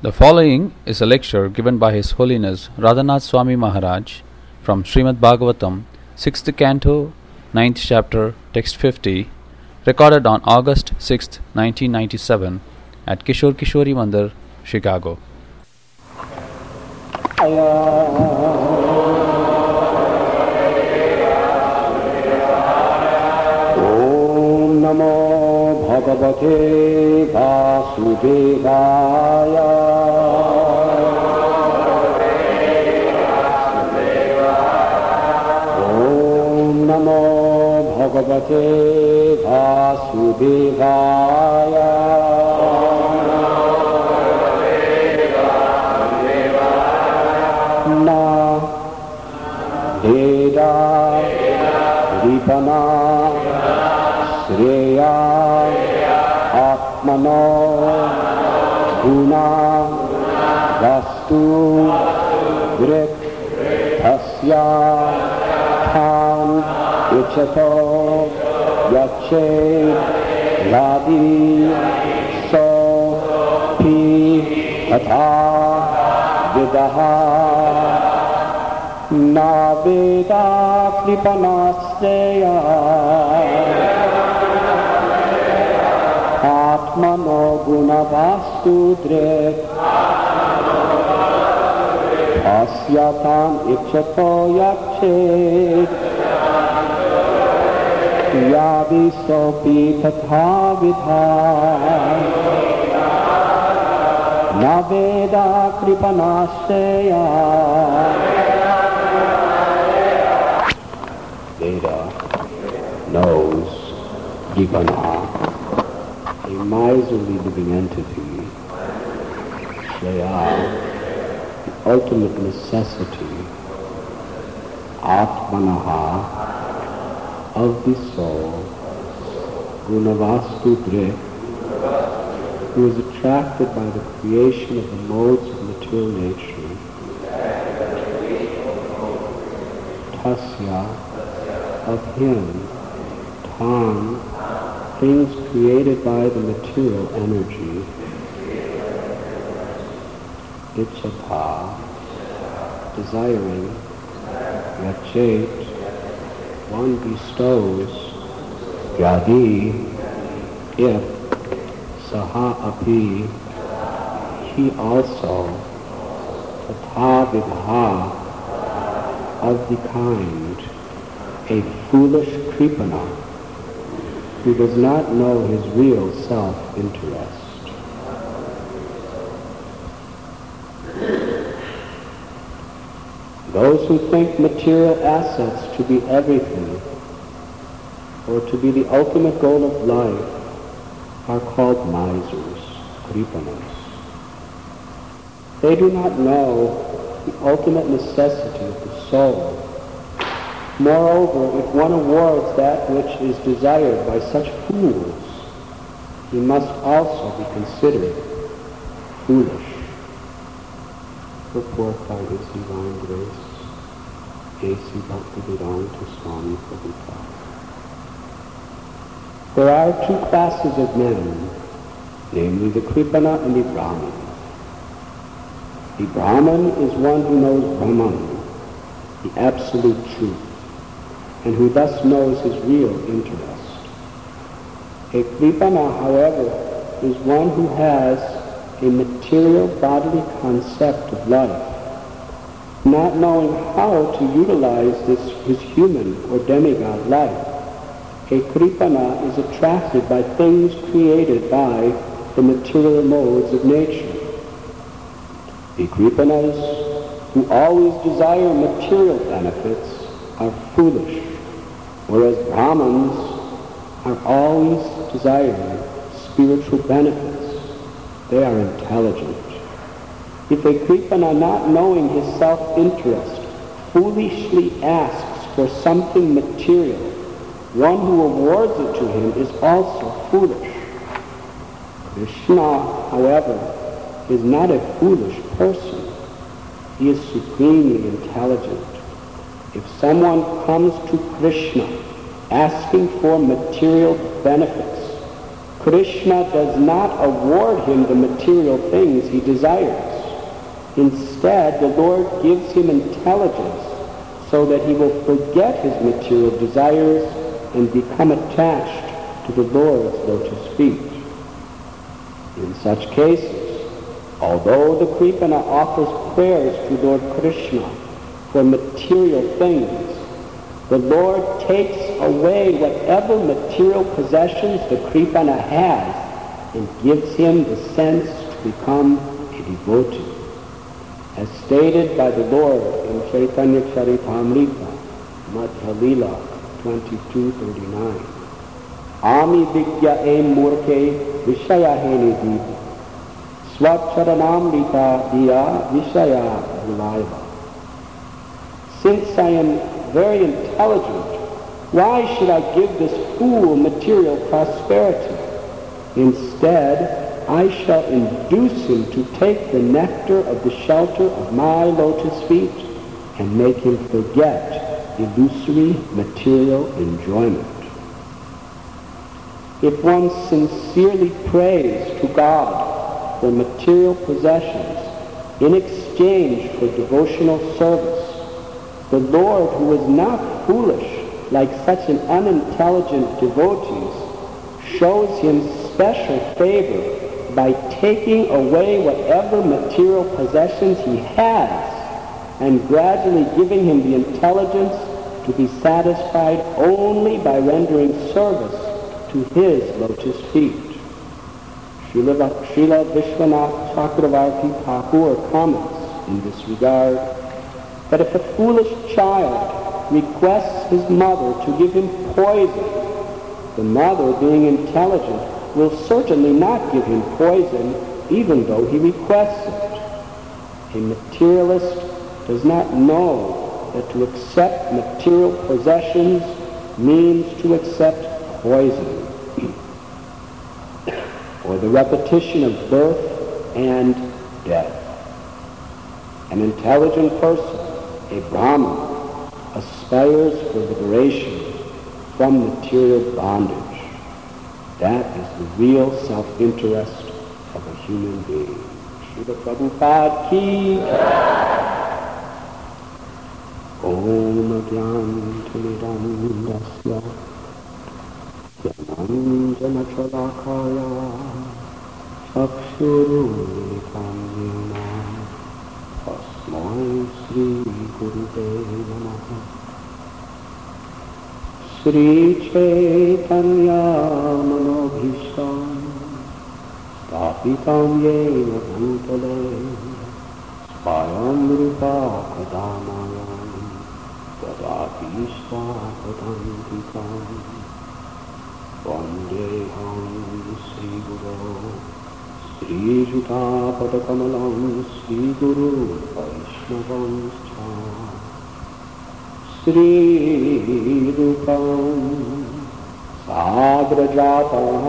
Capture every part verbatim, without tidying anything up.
The following is a lecture given by His Holiness Radhanath Swami Maharaj from Srimad Bhagavatam, sixth Canto, ninth Chapter, Text fifty, recorded on August sixth, nineteen ninety-seven at Kishore Kishori Mandir, Chicago. Om Namo Bhagavate Vasudevaya. Om Namo Bhagavate Vasudevaya. Na Veda Ripana Shreya Atmano Guna Vastu Vrik Tasya Tham Ichato Yache Ladi So Pi Atha Vidaha Na Veda Kripanasya Atmano Guna Vastu Drik Asyatam Ichato Yakched Yadi Sopi Tatha Vidha Na Veda Kripanasya. Veda knows Jivana, a miserly living entity, Shreya, the ultimate necessity, Atmanaha, of the soul, Gunavastu Drik, who is attracted by the creation of the modes of material nature, Tasya, of him, Tam, things created by the material energy, Ichata, desiring, Yachet, one bestows, Yadi, if, Saha api, he also, Tatha vidha, of the kind, a foolish Kripana, who does not know his real self-interest. Those who think material assets to be everything, or to be the ultimate goal of life, are called misers, Kripanas. They do not know the ultimate necessity of the soul. Moreover, if one awards that which is desired by such fools, he must also be considered foolish. Purport by His Divine Grace, A C Bhaktivedanta Swami Prabhupada. There are two classes of men, namely the Kripana and the Brahman. The Brahman is one who knows Brahman, the absolute truth, and who thus knows his real interest. A Kripana, however, is one who has a material bodily concept of life, not knowing how to utilize this his human or demigod life. A Kripana is attracted by things created by the material modes of nature. The Kripanas, who always desire material benefits, are foolish, whereas Brahmans are always desiring spiritual benefits. They are intelligent. If a Kripana, not knowing his self-interest, foolishly asks for something material, one who awards it to him is also foolish. Krishna, however, is not a foolish person. He is supremely intelligent. If someone comes to Krishna asking for material benefits, Krishna does not award him the material things he desires. Instead, the Lord gives him intelligence so that he will forget his material desires and become attached to the Lord's lotus feet. In such cases, although the Kripana offers prayers to Lord Krishna for material things, the Lord takes away whatever material possessions the Kripana has and gives him the sense to become a devotee. As stated by the Lord in Chaitanya Charitamrita, Madhya Lila twenty-two thirty-nine. Ami Vigya e Murke Vishaya Heni Diva Swacharanamrita Diya Vishaya Vilaiva. Since I am very intelligent, why should I give this fool material prosperity? Instead, I shall induce him to take the nectar of the shelter of my lotus feet and make him forget illusory material enjoyment. If one sincerely prays to God for material possessions in exchange for devotional service, the Lord, who is not foolish like such an unintelligent devotee, shows him special favor by taking away whatever material possessions he has and gradually giving him the intelligence to be satisfied only by rendering service to his lotus feet. Srila, Srila Vishwanath Chakravarti Thakur comments in this regard that if a foolish child requests his mother to give him poison, the mother, being intelligent, will certainly not give him poison even though he requests it. A materialist does not know that to accept material possessions means to accept poison, or the repetition of birth and death. An intelligent person, a Brahman, aspires for liberation from material bondage. That is the real self-interest of a human being. Srila Prabhupada ki Om Gyanantimiram Dasya Gyananjana Chalakaya Chakshurumilitam Yena Tasmai Sri Gurave Namaha. Sri Chaitanya Manobhisham Stapitam Yena Bhutale Svayam Rupa Kadamayam Tadapi Svapadantikam Vandeham Sri Guru Sri Juta Padakamalam Sri Guru Vaishnavam Scha Sri Rupam Sagrajatam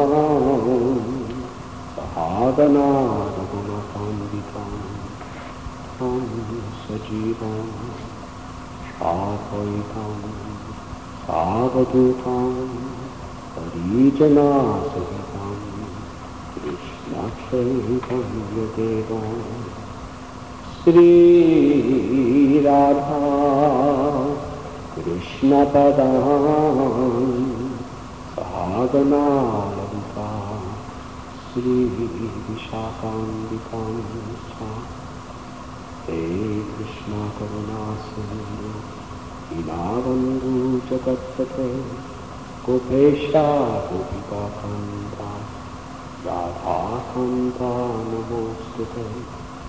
Sahagana Ragunatambitam Tam Sajivam Shapaitam Savadutam Parijana Sahitam Krishna Chaitanya Devam Sri Radha Krishna Padam Sahagana Lalita Sri Vishakambikam He Krishna Karuna Sindhu Dinavandhu Jagatpate Gopesha Gopika Kanta Radha Kanta Namostute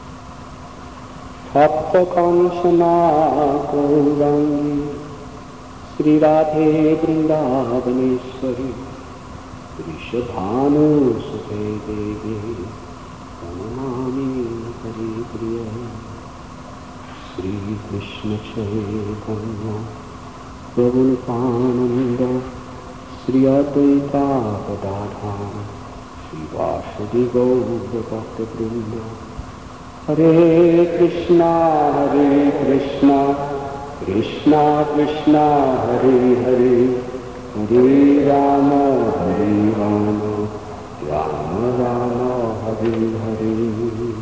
Tapta Kanchana Gaurangi Sri Radhe Vrindavaneshwari Rishabhanu Sute Devi Pranamami Hari Priya Sri Krishna Chaitanya Prabhu Nityananda Sri Advaita Gadadhara Sri Vasudeva Gaura Bhakta Vrinda Hare Krishna, Hare Krishna, Krishna Krishna, Hare Hare, Hare Rama, Hare Rama, Rama Rama Hari Hari.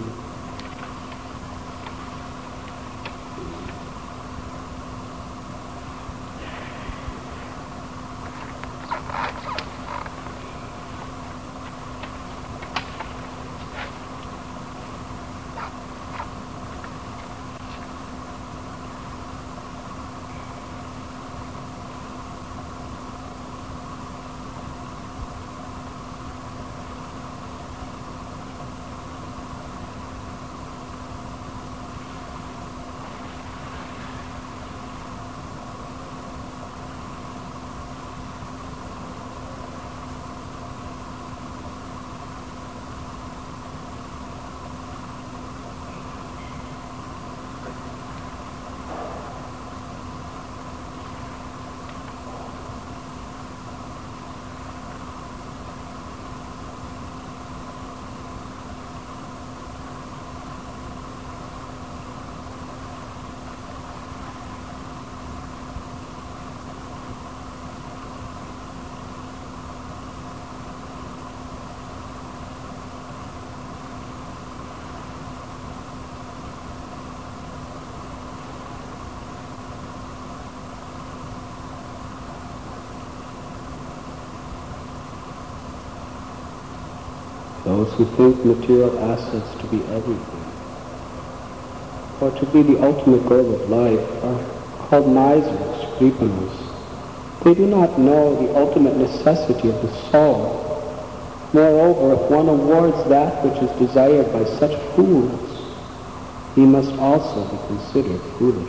Those who think material assets to be everything, or to be the ultimate goal of life, are called misers, kripanas. They do not know the ultimate necessity of the soul. Moreover, if one awards that which is desired by such fools, he must also be considered foolish.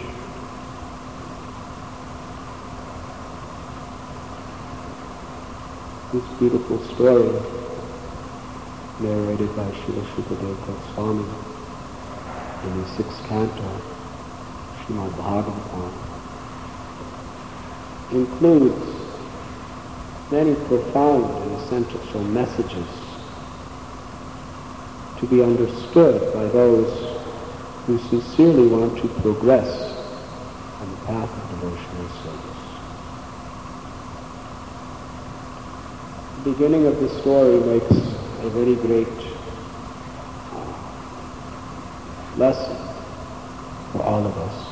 This beautiful story, narrated by Srila Shukadeva Goswami in the sixth canto, Srimad Bhagavatam, includes many profound and essential messages to be understood by those who sincerely want to progress on the path of devotional service. The beginning of the story makes a very great uh, lesson for all of us.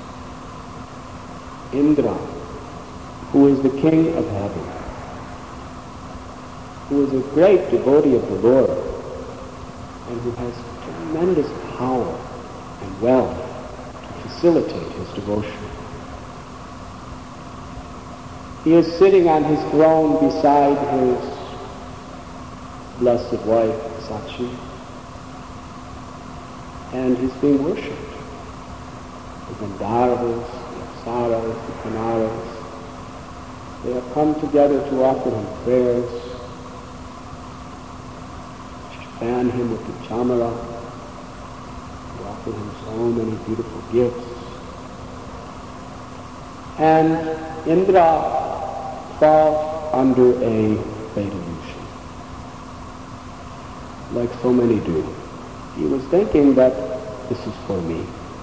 Indra, who is the king of heaven, who is a great devotee of the Lord, and who has tremendous power and wealth to facilitate his devotion. He is sitting on his throne beside his blessed wife, Sakshi, and he's being worshipped. The Gandharvas, the Apsaras, the Kanaras, they have come together to offer him prayers, to fan him with the chamara, to offer him so many beautiful gifts. And Indra falls under a fatal illusion, like so many do. He was thinking that this is for me.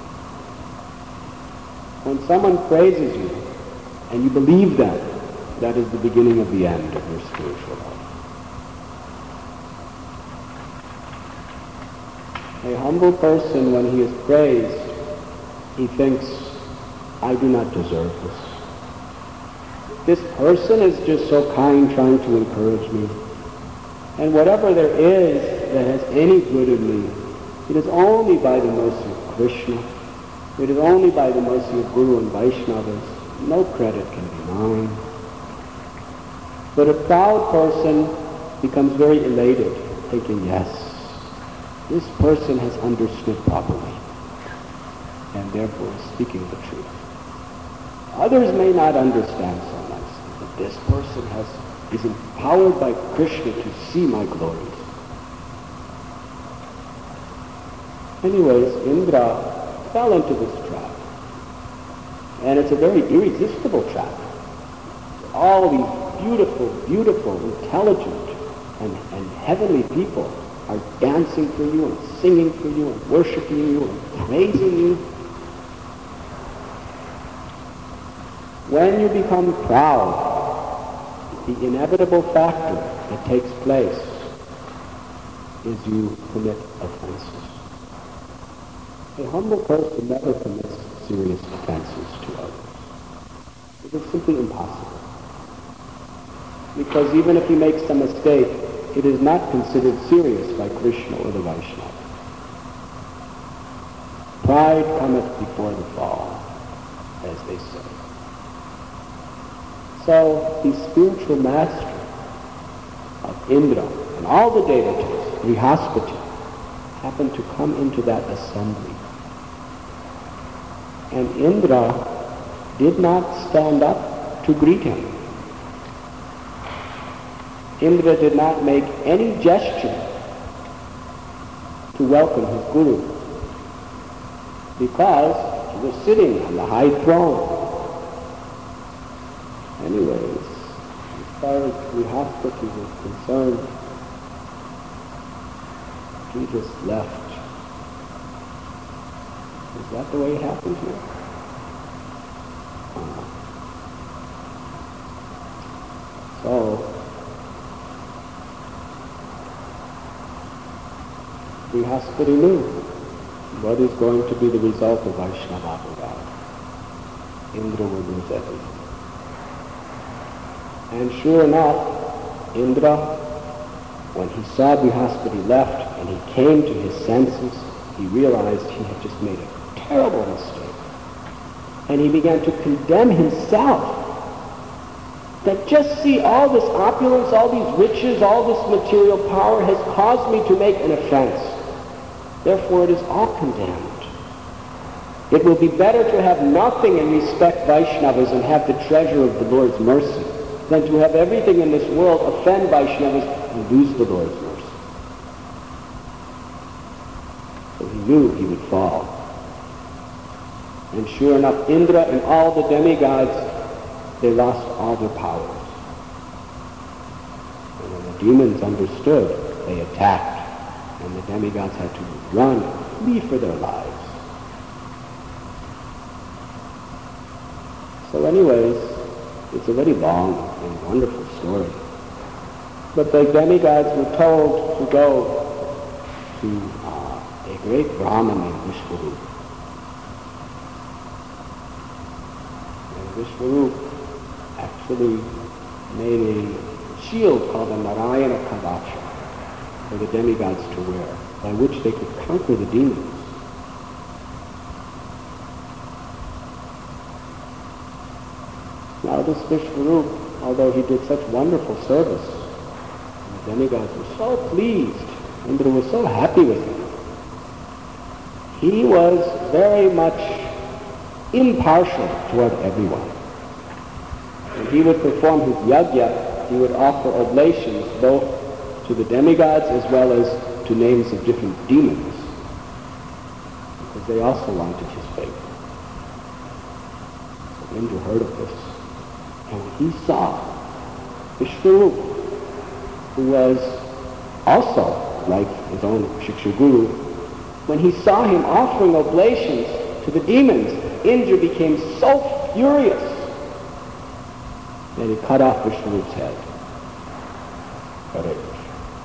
When someone praises you and you believe them, that is the beginning of the end of your spiritual life. A humble person, when he is praised, he thinks, I do not deserve this. This person is just so kind, trying to encourage me. And whatever there is that has any good in me, it is only by the mercy of Krishna. It is only by the mercy of Guru and Vaishnavas. No credit can be mine. But a proud person becomes very elated, thinking, yes, this person has understood properly, and therefore is speaking the truth. Others may not understand so nicely, but this person has, is empowered by Krishna to see my glories. Anyways, Indra fell into this trap. And it's a very irresistible trap. All these beautiful, beautiful, intelligent, and, and heavenly people are dancing for you and singing for you and worshiping you and praising you. When you become proud, the inevitable factor that takes place is you commit offenses. A humble person never commits serious offenses to others. It is simply impossible. Because even if he makes a mistake, it is not considered serious by Krishna or the Vaishnava. Pride cometh before the fall, as they say. So the spiritual master of Indra and all the devatas, Brihaspati, happened to come into that assembly. And Indra did not stand up to greet him. Indra did not make any gesture to welcome his guru, because he was sitting on the high throne. Anyways, as far as Brihaspati was concerned, he just left. Is that the way it happened here? Uh, so, Brihaspati knew what is going to be the result of Vaishnava Bhagavad. Indra will lose everything. And sure enough, Indra, when he saw Brihaspati left and he came to his senses, he realized he had just made a terrible mistake. And he began to condemn himself. That just see, all this opulence, all these riches, all this material power has caused me to make an offense. Therefore it is all condemned. It will be better to have nothing and respect Vaishnavas and have the treasure of the Lord's mercy than to have everything in this world, offend Vaishnavas, and lose the Lord's mercy. So he knew he would fall. And sure enough, Indra and all the demigods, they lost all their powers. And when the demons understood, they attacked. And the demigods had to run, flee for their lives. So anyways, it's a very long and wonderful story. But the demigods were told to go to uh, a great Brahmin named Vishvarupa. And Vishvarupa actually made a shield called the Narayana Kavacha for the demigods to wear, by which they could conquer the demons. Now this Vishvarupa, although he did such wonderful service, the demigods were so pleased, Indra was so happy with him. He was very much impartial toward everyone. When he would perform his yajna, he would offer oblations both to the demigods as well as to names of different demons, because they also wanted his favor. So Indra heard of this, and he saw Vishvarupa, who was also like his own Shiksha Guru. When he saw him offering oblations to the demons, Indra became so furious that he cut off Vishvarupa's head. Hare.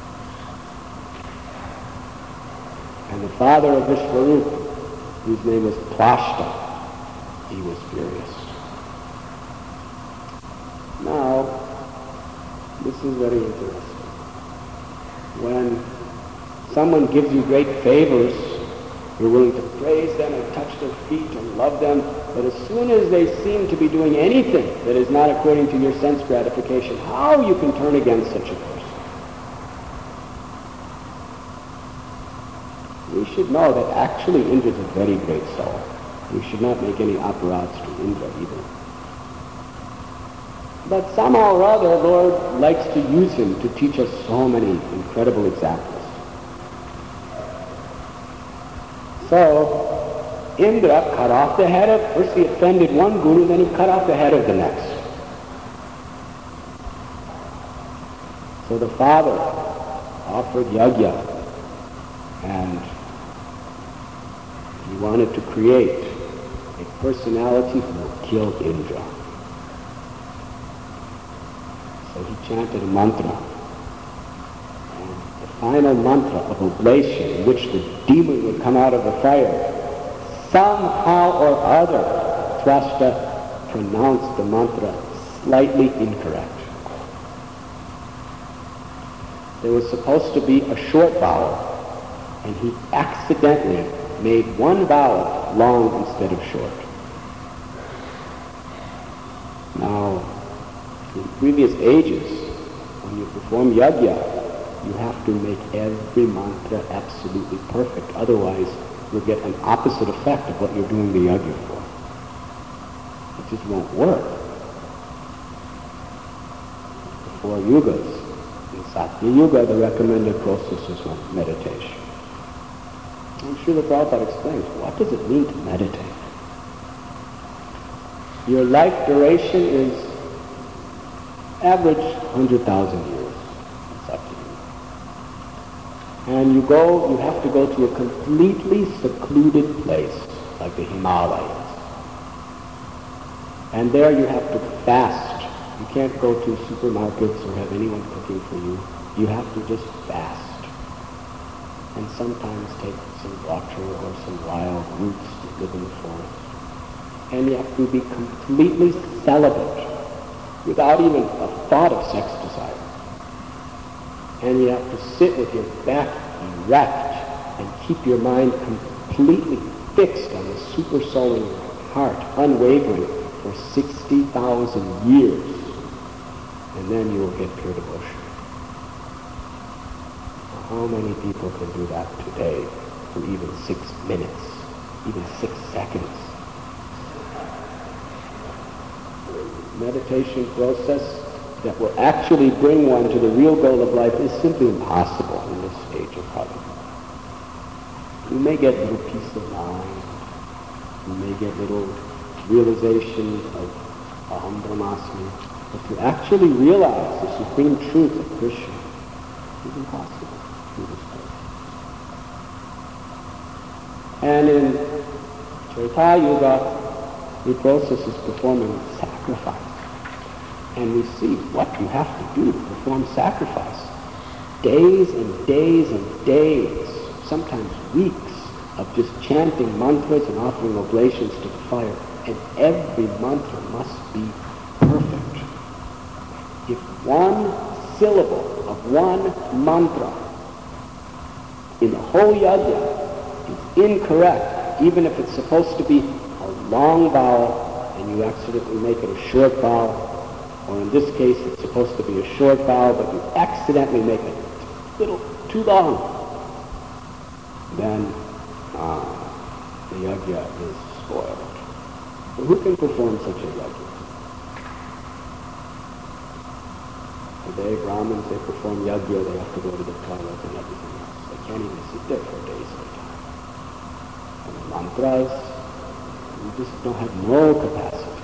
And the father of Vishvarupa, whose name was Plashta, he was furious. Now, this is very interesting. When someone gives you great favors, you're willing to praise them and touch their feet and love them, but as soon as they seem to be doing anything that is not according to your sense gratification, how you can turn against such a person? We should know that actually Indra is a very great soul. We should not make any aparadhs to Indra either. But somehow or other, the Lord likes to use him to teach us so many incredible examples. So, Indra cut off the head of, first he offended one guru, then he cut off the head of the next. So the father offered yajna, and he wanted to create a personality who would kill Indra. So he chanted a mantra, and the final mantra of oblation, in which the demon would come out of the fire, somehow or other, Thrashta pronounced the mantra slightly incorrect. There was supposed to be a short vowel, and he accidentally made one vowel long instead of short. Now, in previous ages, when you perform yajna, you have to make every mantra absolutely perfect. Otherwise, you'll get an opposite effect of what you're doing the yajna for. It just won't work. The four yugas. In Satya Yuga, the recommended process is meditation. And Srila Prabhupada explains, what does it mean to meditate? Your life duration is average one hundred thousand years. It's up to you. And you go, you have to go to a completely secluded place, like the Himalayas. And there you have to fast. You can't go to supermarkets or have anyone cooking for you. You have to just fast. And sometimes take some water or some wild roots that live in the forest. And you have to be completely celibate, without even a thought of sex desire. And you have to sit with your back erect and keep your mind completely fixed on the super soul in your heart, unwavering, for sixty thousand years. And then you will get pure devotion. How many people can do that today for even six minutes, even six seconds? Meditation process that will actually bring one to the real goal of life is simply impossible in this age of Kali. You may get little peace of mind. You may get little realization of Aham Brahmasmi. But to actually realize the supreme truth of Krishna is impossible through this process. And in Treta Yuga, the process is performing sacrifice. And we see what you have to do to perform sacrifice. Days and days and days, sometimes weeks, of just chanting mantras and offering oblations to the fire. And every mantra must be perfect. If one syllable of one mantra in the whole yajna is incorrect, even if it's supposed to be a long vowel and you accidentally make it a short vowel, or in this case it's supposed to be a short vowel but you accidentally make it a little too long, then uh, the yajna is spoiled. So who can perform such a yajna? Today, Brahmins, they perform yajna, they have to go to the toilet and everything else. They can't even sit there for days at a time. And the mantras, you just don't have no capacity.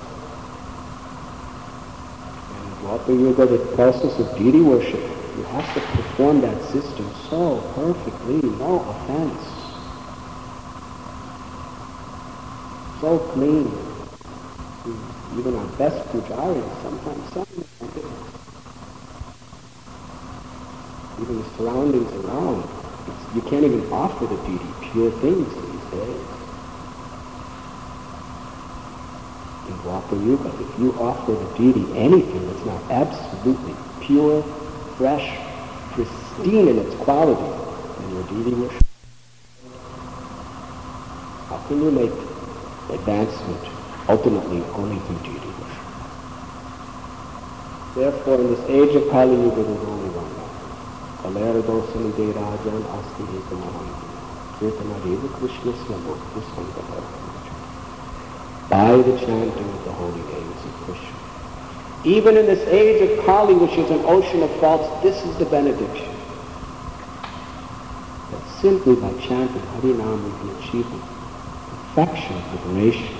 And in Dwapara Yuga, the process of deity worship, you have to perform that system so perfectly, no offense. So clean. Even our best pujaris, sometimes some of them even the surroundings around, it's, you can't even offer the deity pure things these days. In Dwapara Yuga, if you offer the deity anything that's not absolutely pure, fresh, pristine in its quality, then your deity worship. How can you make advancement ultimately only through deity worship? Therefore, in this age of Kali Yuga, there's only one God. Kalera dosam de rajan asti ekamaham kirtana deva Krishna slamokta sankara. By the chanting of the holy names of Krishna. Even in this age of Kali, which is an ocean of faults, this is the benediction. That simply by chanting Harinam we can achieve the perfection of liberation.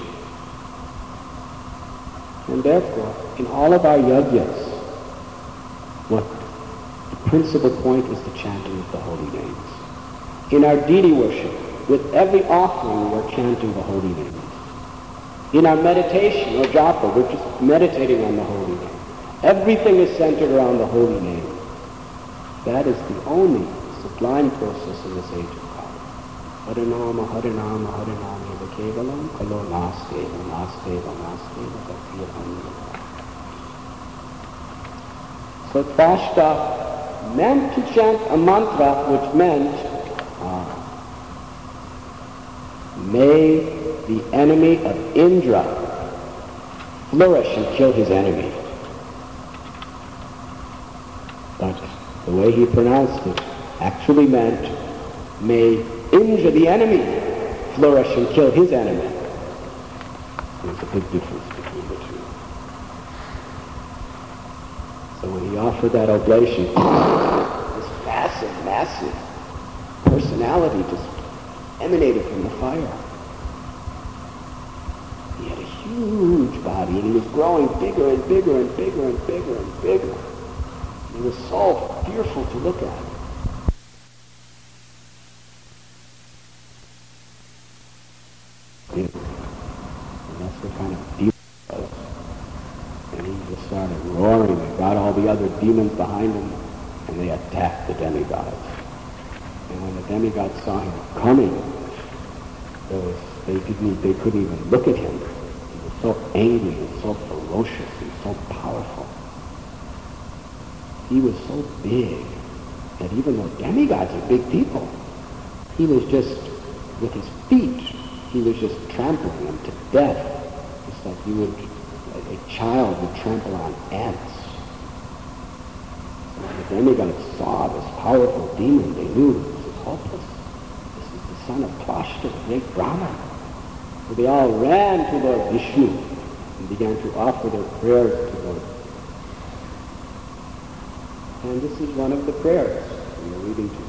And therefore, in all of our yajnas, what the principal point is the chanting of the holy names. In our deity worship, with every offering we are chanting the holy names. In our meditation or japa, we're just meditating on the holy name. Everything is centered around the holy name. That is the only sublime process in this age of Kali. Harinama, Harinama, Harinama, Eva Kevalam, Kalo Nasteva, Nasteva, Nasteva, Gatiram. So Tvashta meant to chant a mantra which meant, uh, may the enemy of Indra flourish and kill his enemy. But the way he pronounced it actually meant, may Indra, the enemy, flourish and kill his enemy. There's a big difference between the two. So when he offered that oblation, this massive, massive personality just emanated from the fire. He had a huge body, and he was growing bigger and bigger and bigger and bigger and bigger. He was so fearful to look at. And that's what kind of demon he was. And he just started roaring and got all the other demons behind him, and they attacked the demigods. And when the demigods saw him coming, there was, they didn't, they couldn't even look at him. He was so angry and so ferocious and so powerful. He was so big that even though demigods are big people, he was just, with his feet, he was just trampling them to death. Just like you would, a, a child would trample on ants. So when the demigods saw this powerful demon, they knew this is hopeless. This is the son of Tvashta, the great Brahman. So they all ran to Lord Vishnu and began to offer their prayers to Lord. And this is one of the prayers we are reading today.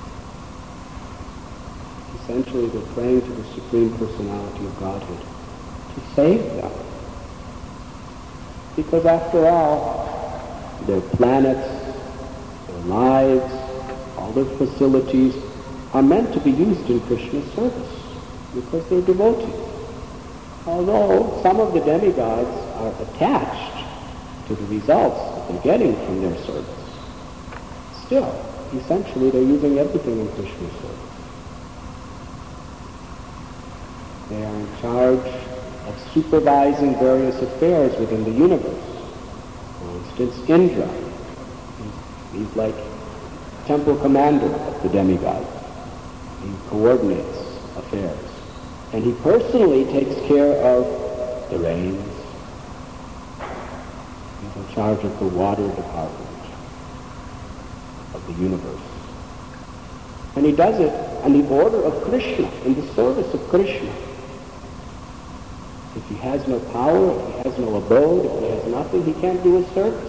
Essentially, they're praying to the Supreme Personality of Godhead to save them. Because after all, their planets, their lives, all their facilities are meant to be used in Krishna's service because they're devotees. Although some of the demigods are attached to the results that they're getting from their service, still, essentially, they're using everything in Krishna's service. They are in charge of supervising various affairs within the universe. For instance, Indra. He's, he's like temple commander of the demigods. He coordinates affairs. And he personally takes care of the rains. He's in charge of the water department of the universe. And he does it on the order of Krishna, in the service of Krishna. If he has no power, if he has no abode, if he has nothing, he can't do his service.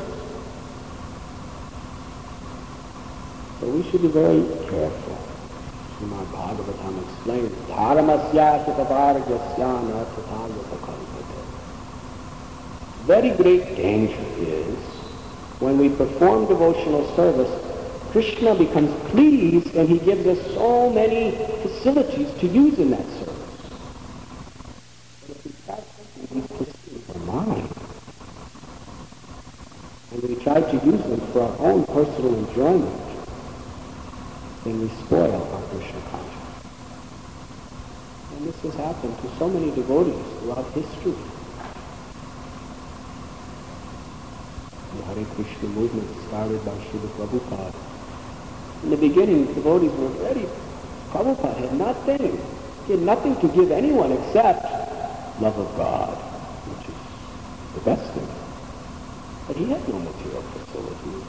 So we should be very careful. Srimad Bhagavatam explains, Dharamasya Shitavargasyana Tathayapakalpate. Very great danger is when we perform devotional service, Krishna becomes pleased and he gives us so many facilities to use in that service. If we try something, these facilities are mine. And we try to use them for our own personal enjoyment, then we spoil our Krishna consciousness. And this has happened to so many devotees throughout history. The Hare Krishna movement started by Srila Prabhupada. In the beginning, devotees were ready. Prabhupada had nothing. He had nothing to give anyone except love of God, which is the best thing. But he had no material facilities.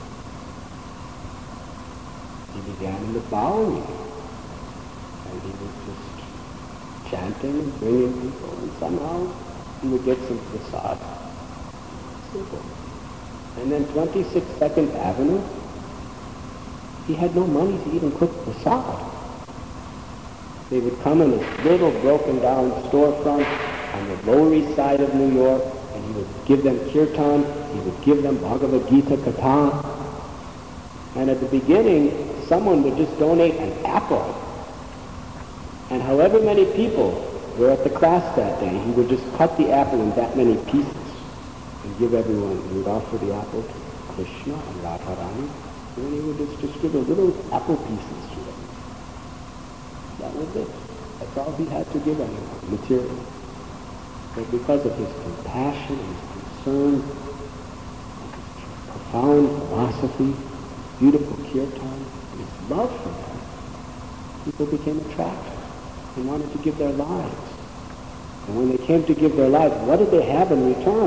He began in the Bowery, and he was just chanting and bringing people, and somehow he would get some prasad. Simple. And then twenty-sixth second Avenue, he had no money to even cook prasad. They would come in a little broken down storefront on the Lower East Side of New York, and he would give them kirtan, he would give them Bhagavad Gita Katha. And at the beginning, someone would just donate an apple. And however many people were at the class that day, he would just cut the apple in that many pieces and give everyone. He would offer the apple to Krishna and Radharani, And he would just distribute little apple pieces to them. That was it. That's all he had to give anyone, material. But because of his compassion and his concern, his profound philosophy, beautiful kirtan, and his love for them, people became attracted and wanted to give their lives. And when they came to give their lives, what did they have in return?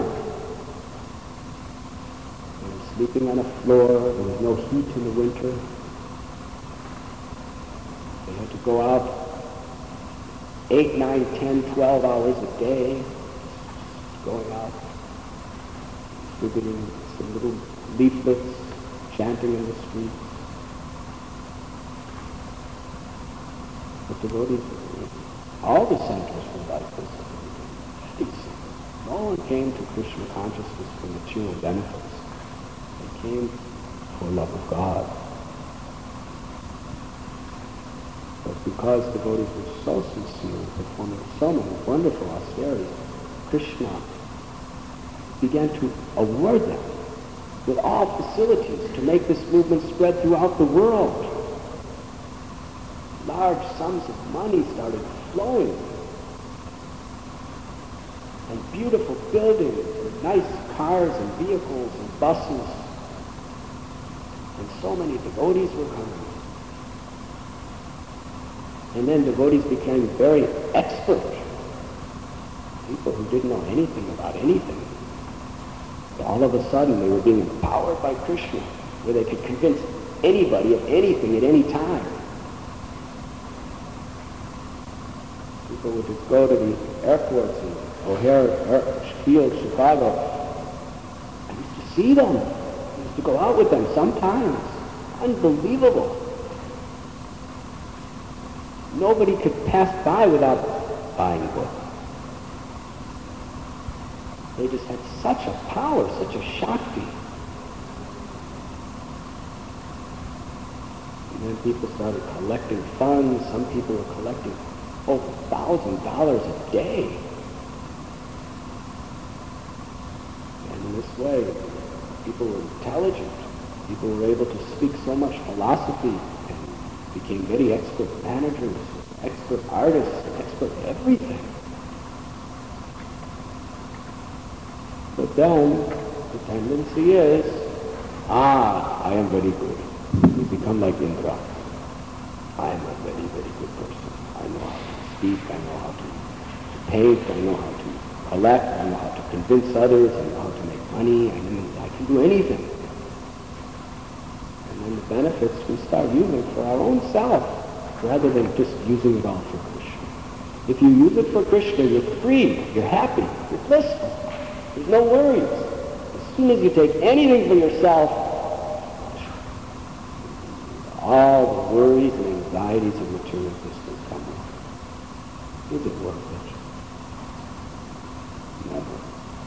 They were sleeping on a floor, there was no heat in the winter. They had to go out eight, nine, ten, twelve hours a day, going out, distributing some little leaflets, chanting in the streets. But devotees, all the centers for life was no one came to Krishna consciousness for material benefits. They came for love of God. But because devotees were so sincere, performing so many wonderful austerities, Krishna began to award them with all facilities to make this movement spread throughout the world. Large sums of money started flowing, and beautiful buildings with nice cars and vehicles and buses, and so many devotees were coming. And then devotees became very expert, people who didn't know anything about anything. All of a sudden they were being empowered by Krishna, where they could convince anybody of anything at any time. People would just go to the airports in O'Hare Air- Field, Chicago. I used to see them. I used to go out with them sometimes. Unbelievable. Nobody could pass by without buying books. They just had such a power, such a Shakti. And then people started collecting funds. Some people were collecting over a thousand dollars a day. And in this way, people were intelligent. People were able to speak so much philosophy and became very expert managers, expert artists, expert everything. But then the tendency is, ah, I am very good. You become like Indra. I am a very, very good person. I know how to speak, I know how to, to paint, I know how to collect, I know how to convince others, I know how to make money, I, know, I can do anything. And then the benefits we start using for our own self, rather than just using it all for Krishna. If you use it for Krishna, you're free, you're happy, you're blissful. There's no worries. As soon as you take anything for yourself, all the worries and anxieties of material existence come in. Is it worth it? Never.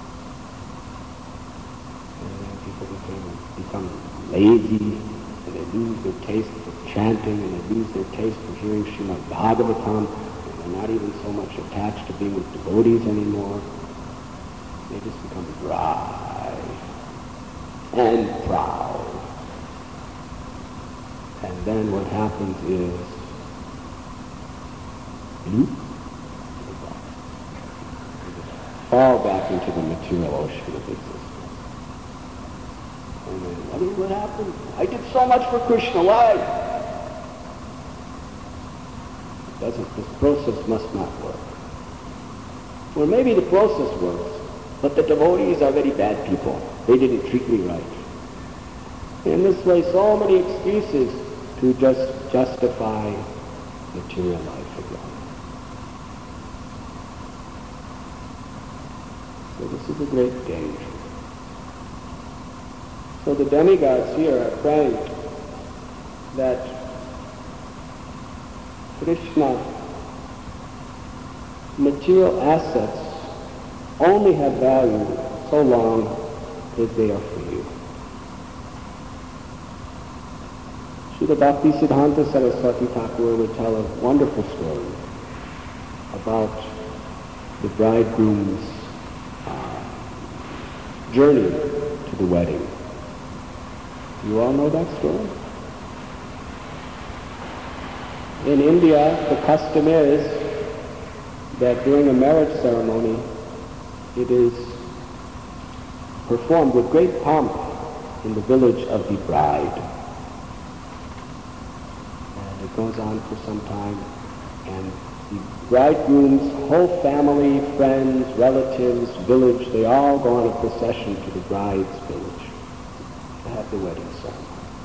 And then people become, become lazy, and they lose their taste for chanting, and they lose their taste for hearing Srimad Bhagavatam, and they're not even so much attached to being with devotees anymore. They just become dry and proud. And then what happens is, you fall back into the material ocean of existence. And then, what, what happened? I did so much for Krishna, why? It doesn't, this process must not work. Or maybe the process works, but the devotees are very bad people. They didn't treat me right. In this way, so many excuses to just justify material life again. So this is a great danger. So the demigods here are praying that Krishna, material assets only have value so long as they are for you. Srila Bhaktisiddhanta Saraswati Thakur would tell a wonderful story about the bridegroom's uh, journey to the wedding. You all know that story? In India, the custom is that during a marriage ceremony, it is performed with great pomp in the village of the bride. And it goes on for some time, and the bridegroom's whole family, friends, relatives, village, they all go on a procession to the bride's village to have the wedding ceremony.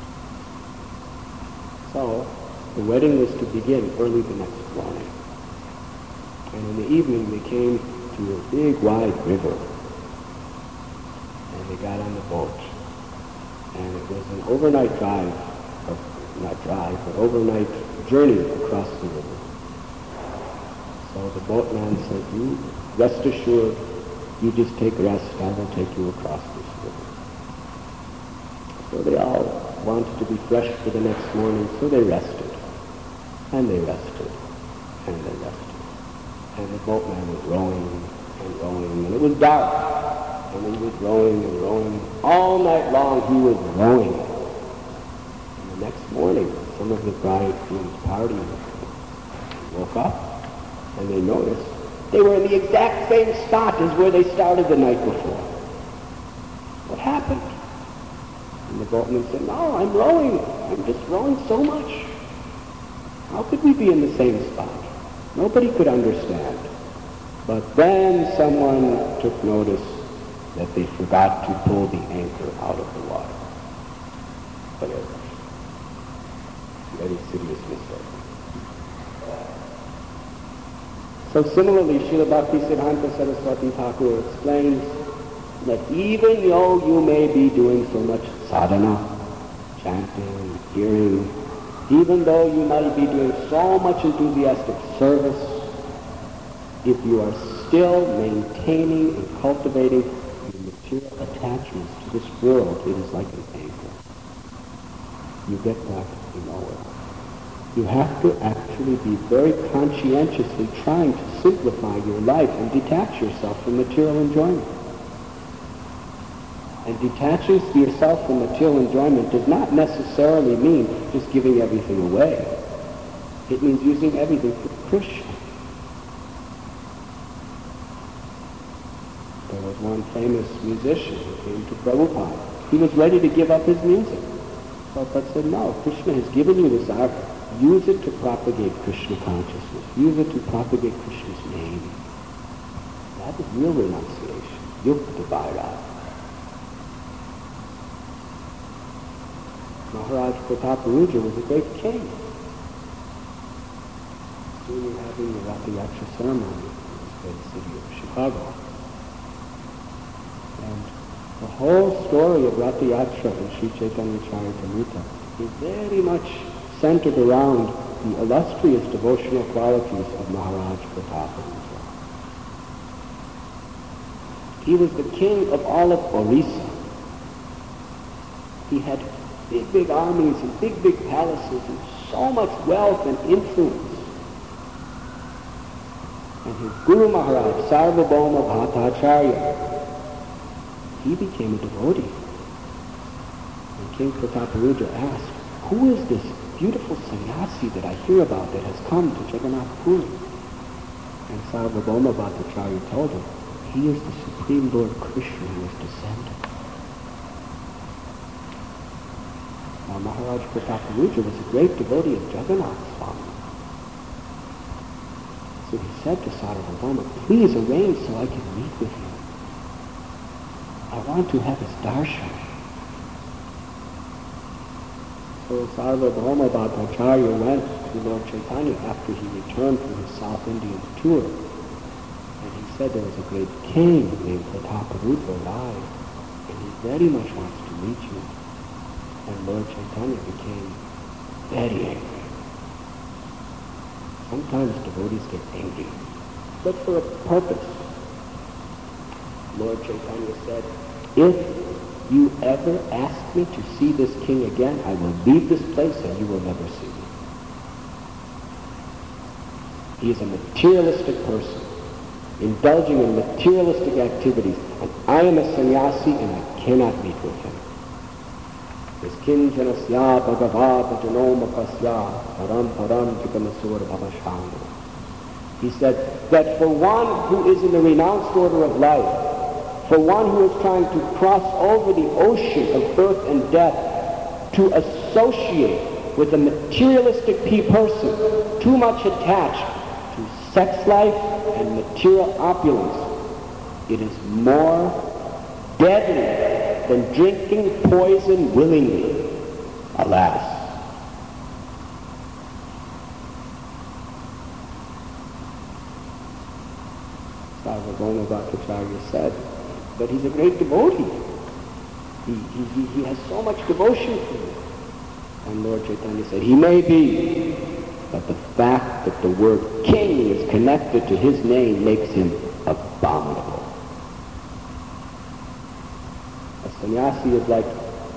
So, the wedding was to begin early the next morning. And in the evening they came to a big wide river. And they got on the boat. And it was an overnight drive, or not drive, but overnight journey across the river. So the boatman said, you rest assured, you just take rest, I will take you across this river. So they all wanted to be fresh for the next morning, so they rested. And they rested, and they rested. And the boatman was rowing and rowing, and it was dark. And he was rowing and rowing. All night long he was rowing. And the next morning, some of the bridegroom's party woke up, and they noticed they were in the exact same spot as where they started the night before. What happened? And the boatman said, no, I'm rowing. I'm just rowing so much. How could we be in the same spot? Nobody could understand. But then someone took notice that they forgot to pull the anchor out of the water. Whatever. Very serious mistake. So similarly, Srila Bhaktisiddhanta Saraswati Thakur explains that even though you may be doing so much sadhana, chanting, hearing, even though you might be doing so much enthusiastic service, if you are still maintaining and cultivating your material attachments to this world, it is like an anchor. You get practically nowhere. You have to actually be very conscientiously trying to simplify your life and detach yourself from material enjoyment. And detaching yourself from material enjoyment does not necessarily mean just giving everything away. It means using everything for Krishna. There was one famous musician who came to Prabhupada. He was ready to give up his music. Prabhupada said, no, Krishna has given you this art. Use it to propagate Krishna consciousness. Use it to propagate Krishna's name. That is real renunciation. Yukta Vairag. Maharaj Prataparuja was a great king. We were having the Ratha Yatra ceremony in this great city of Chicago. And the whole story of Ratha Yatra in Sri Chaitanya Charitamrita is very much centered around the illustrious devotional qualities of Maharaj Prataparuja. He was the king of all of Orissa. He had big, big armies and big, big palaces and so much wealth and influence. And his Guru Maharaj, Sarvabhauma Bhattacharya, he became a devotee. And King Prataparuja asked, who is this beautiful sannyasi that I hear about that has come to Jagannath Puri? And Sarvabhauma Bhattacharya told him, he is the Supreme Lord Krishna who is descended. Now Maharaj Prataparuja was a great devotee of Jagannath Swami. So he said to Sarvabhauma, please arrange so I can meet with him. I want to have his darshan. So Sarvabhauma Bhattacharya went to Lord Chaitanya after he returned from his South Indian tour. And he said there was a great king named Prataparudra alive, and he very much wants to meet you. And Lord Chaitanya became very angry. Sometimes devotees get angry, but for a purpose. Lord Chaitanya said, if you ever ask me to see this king again, I will leave this place and you will never see me. He is a materialistic person, indulging in materialistic activities, and I am a sannyasi and I cannot meet with him. Kinjanasya bhagavata janomakasya param param jikamasur bhavashanga. He said that for one who is in the renounced order of life, for one who is trying to cross over the ocean of birth and death, to associate with a materialistic person too much attached to sex life and material opulence, it is more deadly than drinking poison willingly. Alas. Sarvabhauma Bhattacharya said, but he's a great devotee. He, he, he, he has so much devotion for you. And Lord Chaitanya said, he may be, but the fact that the word king is connected to his name makes him abominable. A sannyasi is like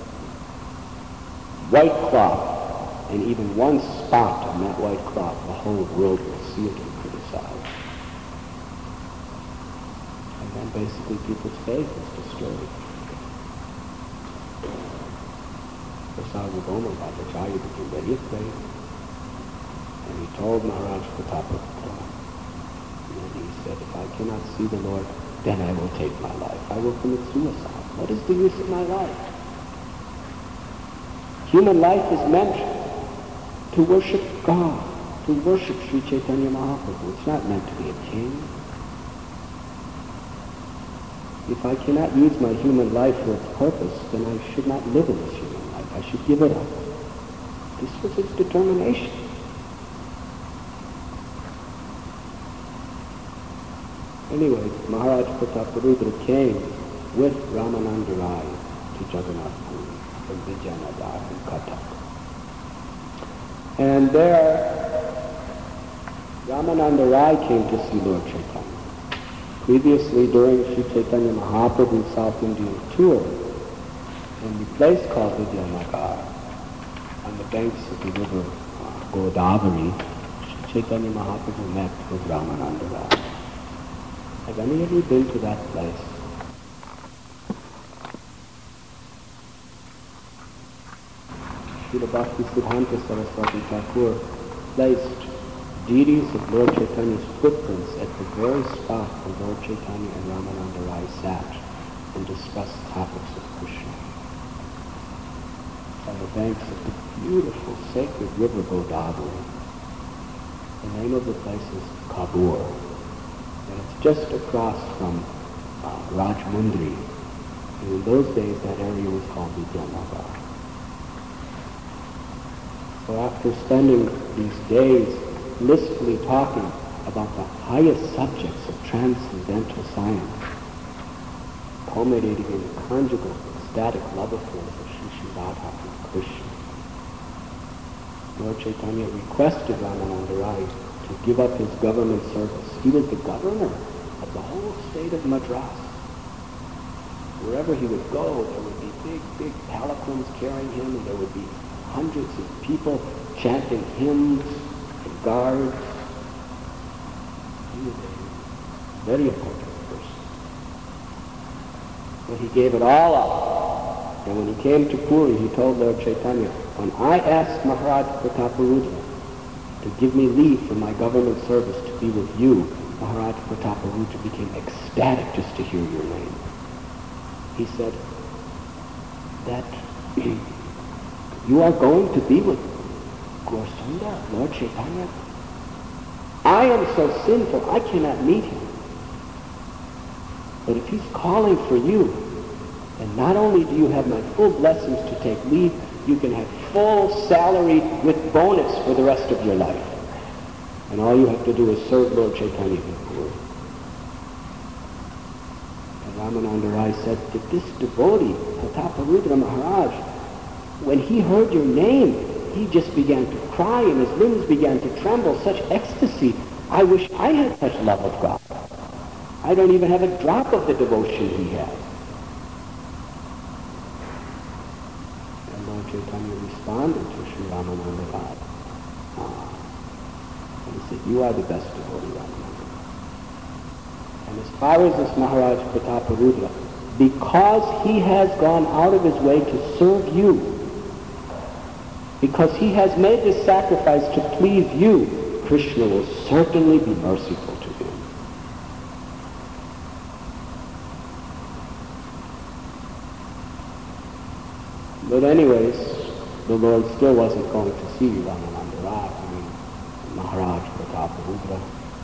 white cloth, and even one spot on that white cloth, the whole world will see it and criticize. And then basically people's faith is destroyed. So Sarvabhauma Bhattacharya became very afraid, and he told Maharaj Prataprutra, and he said, if I cannot see the Lord, then I will take my life. I will commit suicide. What is the use of my life? Human life is meant to worship God, to worship Sri Chaitanya Mahaprabhu. It's not meant to be a king. If I cannot use my human life for its purpose, then I should not live in this human life. I should give it up. This was his determination. Anyway, Maharaj Prataparudra came with Ramananda Rai to Jagannath Puri from Vijayanagar and Kathak. And there, Ramananda Rai came to see Lord Chaitanya. Previously, during Sri Chaitanya Mahaprabhu's South Indian tour, in the place called Vijayanagar, on the banks of the river uh, Godavari, Sri Chaitanya Mahaprabhu met with Ramananda Rai. Have any of you been to that place? Srila Bhaktisiddhanta Saraswati Thakur placed deities of Lord Chaitanya's footprints at the very spot where Lord Chaitanya and Ramananda Rai sat and discussed topics of Krishna. On the banks of the beautiful sacred river Godavari. The name of the place is Kabur. And it's just across from uh, Rajmundri. And in those days that area was called Vijayanagar. So after spending these days blissfully talking about the highest subjects of transcendental science, culminating in the conjugal, ecstatic love affairs of Shri Shri Radha and Krishna, Lord Chaitanya requested Ramananda Rai to give up his government service. He was the governor of the whole state of Madras. Wherever he would go, there would be big, big palanquins carrying him, and there would be hundreds of people chanting hymns and guards. He was a very important person. But he gave it all up. And when he came to Puri, he told Lord Chaitanya, when I asked Maharaj Prataparudra to give me leave from my government service to be with you, Maharaj Prataparudra became ecstatic just to hear your name. He said that you are going to be with Gaurasundar, Lord Chaitanya. I am so sinful, I cannot meet him. But if he's calling for you, then not only do you have my full blessings to take leave, you can have full salary with bonus for the rest of your life. And all you have to do is serve Lord Chaitanya in Puri. And Ramananda Rai said that this devotee, Prataparudra Maharaj, when he heard your name, he just began to cry and his limbs began to tremble, such ecstasy. I wish I had such love of God. I don't even have a drop of the devotion he has. And Lord Chaitanya responded to Sri Ramananda Rai. Ah. And he said, you are the best devotee, Ramananda. And as far as this Maharaj Prataparudra, because he has gone out of his way to serve you, Because he has made this sacrifice to please you, Krishna will certainly be merciful to him. But anyways, the Lord still wasn't going to see Ramananda Raj, I mean Maharaj Prataparudra.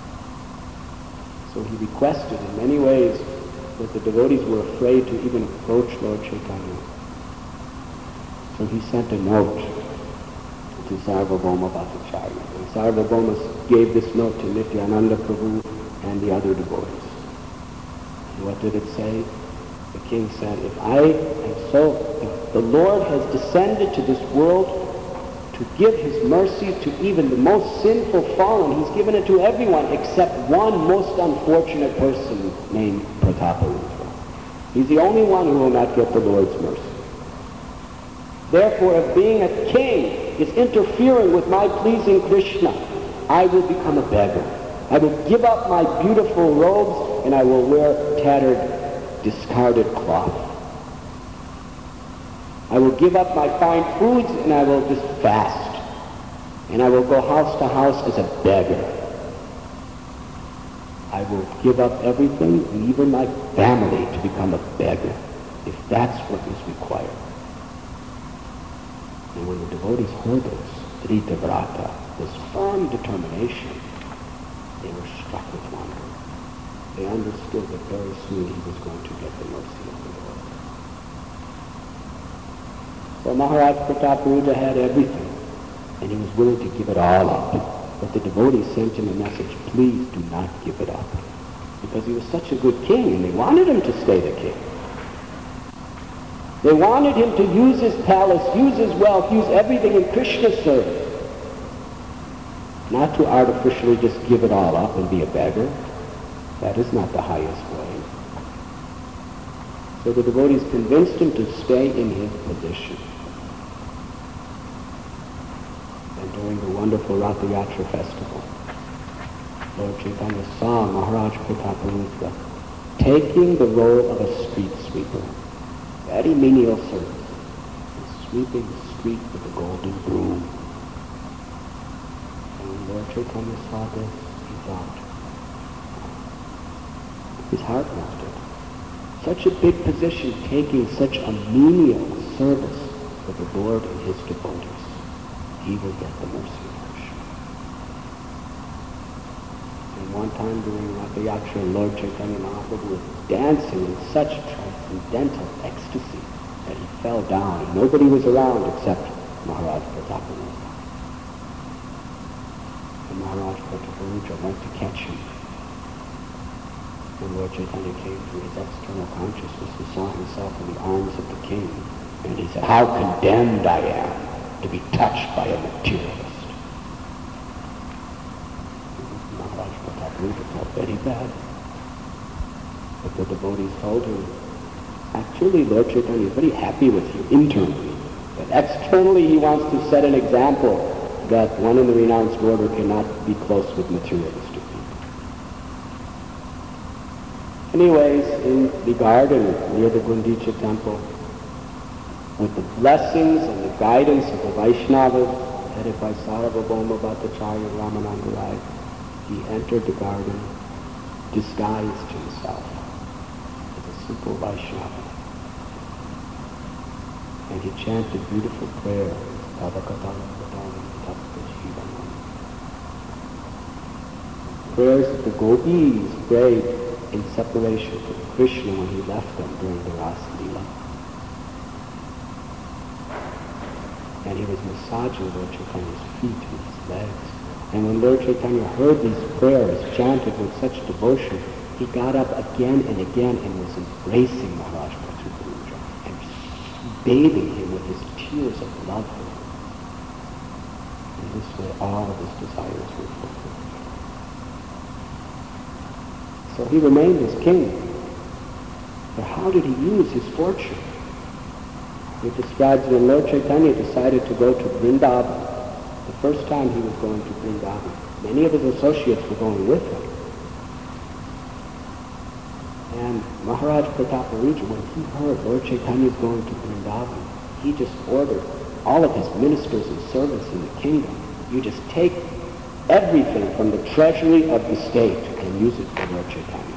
So he requested in many ways that the devotees were afraid to even approach Lord Chaitanya. So he sent a note to Sarvabhauma Bhattacharya. And Sarvabhauma gave this note to Nityananda Prabhu and the other devotees. And what did it say? The king said, if I am so, if the Lord has descended to this world to give his mercy to even the most sinful fallen, he's given it to everyone except one most unfortunate person named Prataparudra. He's the only one who will not get the Lord's mercy. Therefore, if being a king is interfering with my pleasing Krishna, I will become a beggar. I will give up my beautiful robes and I will wear tattered, discarded cloth. I will give up my fine foods and I will just fast. And I will go house to house as a beggar. I will give up everything and even my family to become a beggar, if that's what is required. And when the devotees heard this, Dritavrata, this firm determination, they were struck with wonder. They understood that very soon he was going to get the mercy of the Lord. So Maharaj Prataparudra had everything, and he was willing to give it all up. But the devotees sent him a message, please do not give it up. Because he was such a good king, and they wanted him to stay the king. They wanted him to use his palace, use his wealth, use everything in Krishna's service. Not to artificially just give it all up and be a beggar. That is not the highest way. So the devotees convinced him to stay in his position. And during the wonderful Ratha Yatra festival, Lord Chaitanya saw Maharaj Prataparudra taking the role of a street sweeper. Very menial service, and sweeping the street with a golden broom. And when Lord Chaitanya saw this, he thought, his heart melted. Such a big position, taking such a menial service for the Lord and his devotees. He will get the mercy of Krishna. And one time during Ratha Yatra, Lord Chaitanya Mahaprabhu was dancing in such transcendental ecstasy that he fell down, and nobody was around except Maharaj Prataparudra. And Maharaj Prataparudra went to catch him. When Lord Chaitanya came to his external consciousness, he saw himself in the arms of the king, and he said, how condemned I am to be touched by a materialist. Maharaj Prataparudra felt very bad. But the devotees told him, actually Lord Chaitanya is very happy with you internally, but externally he wants to set an example that one in the renounced order cannot be close with materialistic people. Anyways, in the garden near the Gundicha temple, with the blessings and the guidance of the Vaishnavas, headed by Sarvabhauma Bhattacharya Ramananda Rai, he entered the garden, disguised himself as a simple Vaishnava. And he chanted beautiful prayers, prayers that the gopis prayed in separation from Krishna when he left them during the Rasa Leela. And he was massaging Lord Chaitanya's feet with his legs. And when Lord Chaitanya heard these prayers chanted with such devotion, he got up again and again and was embracing Maharaj Prataparudra and bathing him with his tears of love for him. And this way all of his desires were fulfilled. So he remained as king. But how did he use his fortune? He describes when Lord Chaitanya decided to go to Vrindavan, the first time he was going to Vrindavan. Many of his associates were going with him. And Maharaj Prataparudra, when he heard Lord Chaitanya is going to Vrindavan, he just ordered all of his ministers and servants in the kingdom. You just take everything from the treasury of the state and use it for Lord Chaitanya.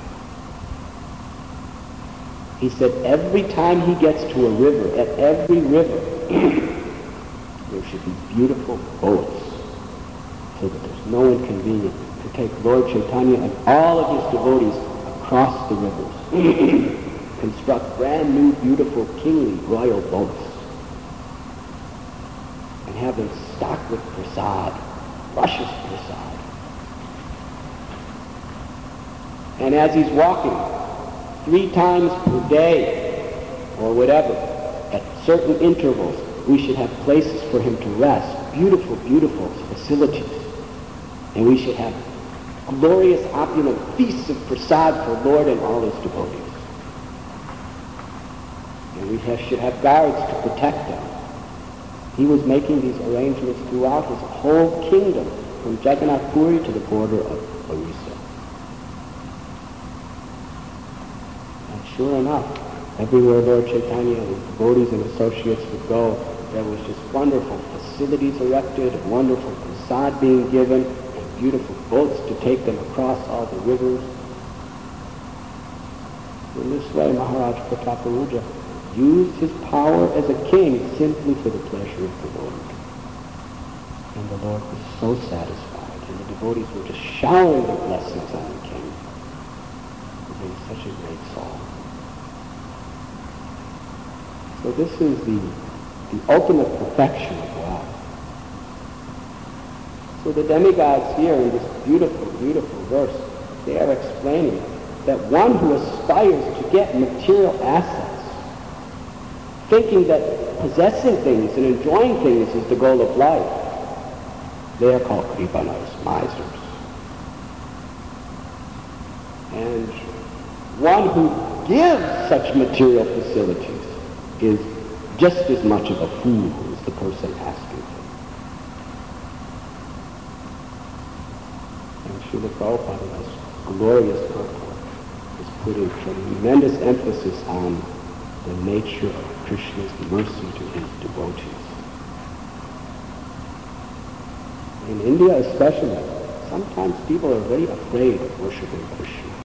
He said every time he gets to a river, at every river, there should be beautiful boats so that there's no inconvenience to take Lord Chaitanya and all of his devotees across the rivers. Construct brand new, beautiful, kingly, royal boats and have them stocked with prasad, luscious prasad. And as he's walking, three times per day or whatever, at certain intervals, we should have places for him to rest, beautiful, beautiful facilities. And we should have glorious, opulent feasts of prasad for Lord and all his devotees. And we have, should have guards to protect them. He was making these arrangements throughout his whole kingdom, from Jagannath Puri to the border of Orissa. And sure enough, everywhere Lord Chaitanya and his devotees and associates would go, there was just wonderful facilities erected, and wonderful prasad being given, and beautiful boats to take them across all the rivers. In this way, Maharaj Prataparuja used his power as a king simply for the pleasure of the Lord. And the Lord was so satisfied, and the devotees were just showering their blessings on the king for being such a great soul. So this is the, the ultimate perfection of love. So the demigods here in this beautiful, beautiful verse, they are explaining that one who aspires to get material assets, thinking that possessing things and enjoying things is the goal of life, they are called kripanas, misers. And one who gives such material facilities is just as much of a fool as the person asking for them. And Srila Prabhupada's glorious purport is putting tremendous emphasis on the nature of Krishna's mercy to his devotees. In India especially, sometimes people are very afraid of worshiping Krishna.